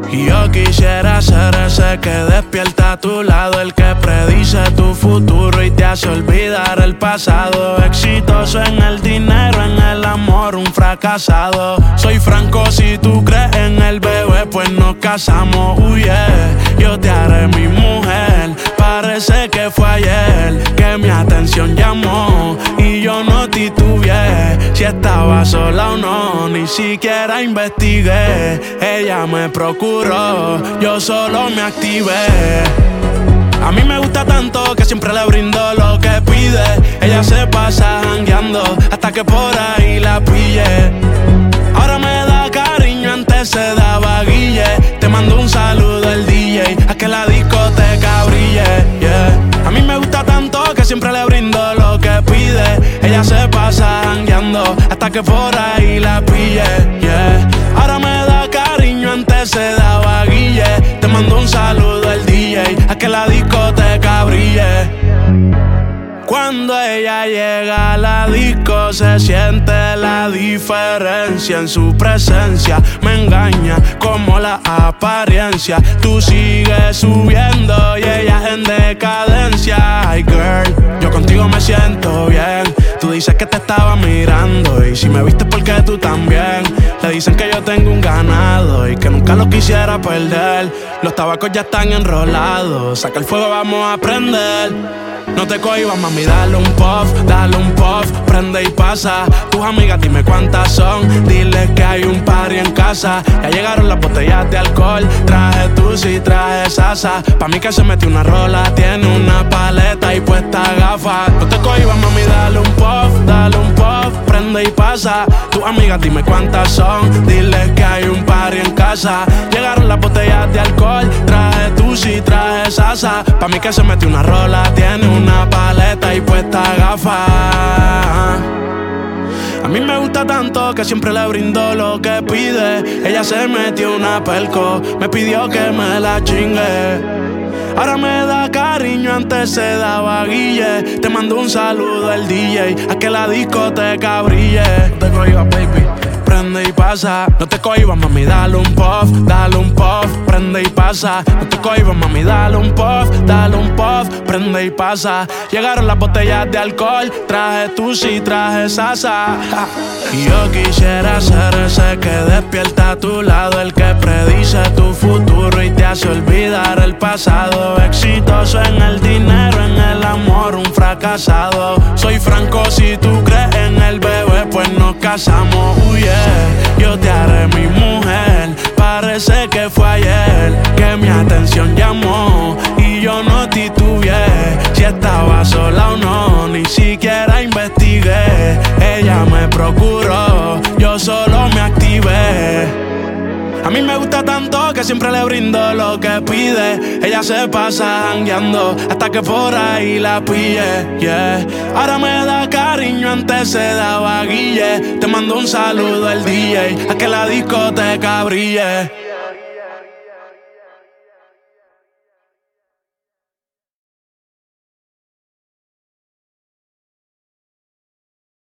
Y yo quisiera ser ese que despierta a tu lado, el que predice tu futuro y te hace olvidar el pasado. Exitoso en el dinero, en el amor, un fracasado. Soy franco, si tú crees en el bebé, pues nos casamos. Yo te haré mi mujer. Parece que fue ayer que mi atención llamó y yo no titubeé si estaba sola o no, ni siquiera investigué. Ella me procuró, yo solo me activé. A mí me gusta tanto que siempre le brindo lo que pide. Ella se pasa jangueando hasta que por ahí la pille. Ahora me da cariño, antes se daba guille. Te mando un saludo al DJ, a que la discoteca brille, yeah. A mí me gusta tanto que siempre le brindo lo que pide. Ella se pasa jangueando hasta que por ahí la pille, yeah. Ahora me da cariño, antes se daba guille. Te mando un saludo al DJ, a que la discoteca brille. Cuando ella llega a la disco se siente la diferencia. En su presencia me engaña como la apariencia. Tú sigues subiendo y ella en decadencia. Ay girl, yo contigo me siento bien. Tú dices que te estaba mirando y si me viste porque tú también. Le dicen que yo tengo un ganado y que nunca lo quisiera perder. Los tabacos ya están enrolados, saca el fuego, vamos a prender. No te cohibas, mami, dale un puff, prende y pasa. Tus amigas, dime cuántas son, dile que hay un party en casa. Ya llegaron las botellas de alcohol, traje Tusi, traje Sasa. Pa' mí que se metió una rola, tiene una paleta y puesta gafas. No te cohibas, mami, dale un puff, prende y pasa. Tus amigas, dime cuántas son, dile que hay un party en casa. Llegaron las botellas de alcohol, traje Tusi, traje Sasa. Pa' mí que se metió una rola, tiene una paleta y puesta gafas. A mí me gusta tanto que siempre le brindo lo que pide. Ella se metió una perco, me pidió que me la chingue. Ahora me da cariño, antes se daba guille. Te mando un saludo al DJ, a que la discoteca brille. No te cohibas, baby, prende y pasa. No te cohibas, mami, dale un puff, prende y pasa. No te cohibas, mami, dale un puff, prende y pasa. Llegaron las botellas de alcohol, traje Tusi, traje Sasa. Y yo quisiera ser ese que despierta a tu lado, el que predice tu futuro y te hace olvidar el pasado. Exitoso en el dinero, en el amor, un fracasado. Soy franco, si tú crees en el bebé, pues nos casamos. Yo te haré mi mujer. Parece que fue ayer que mi atención llamó y yo no titubeé si estaba sola o no, ni siquiera investigué. Ella me procuró, yo solo me activé. A mí me gusta tanto que siempre le brindo lo que pide. Ella se pasa jangueando hasta que por ahí la pille, yeah. Ahora me da cariño, antes se daba guille. Te mando un saludo al DJ, a que la discoteca brille.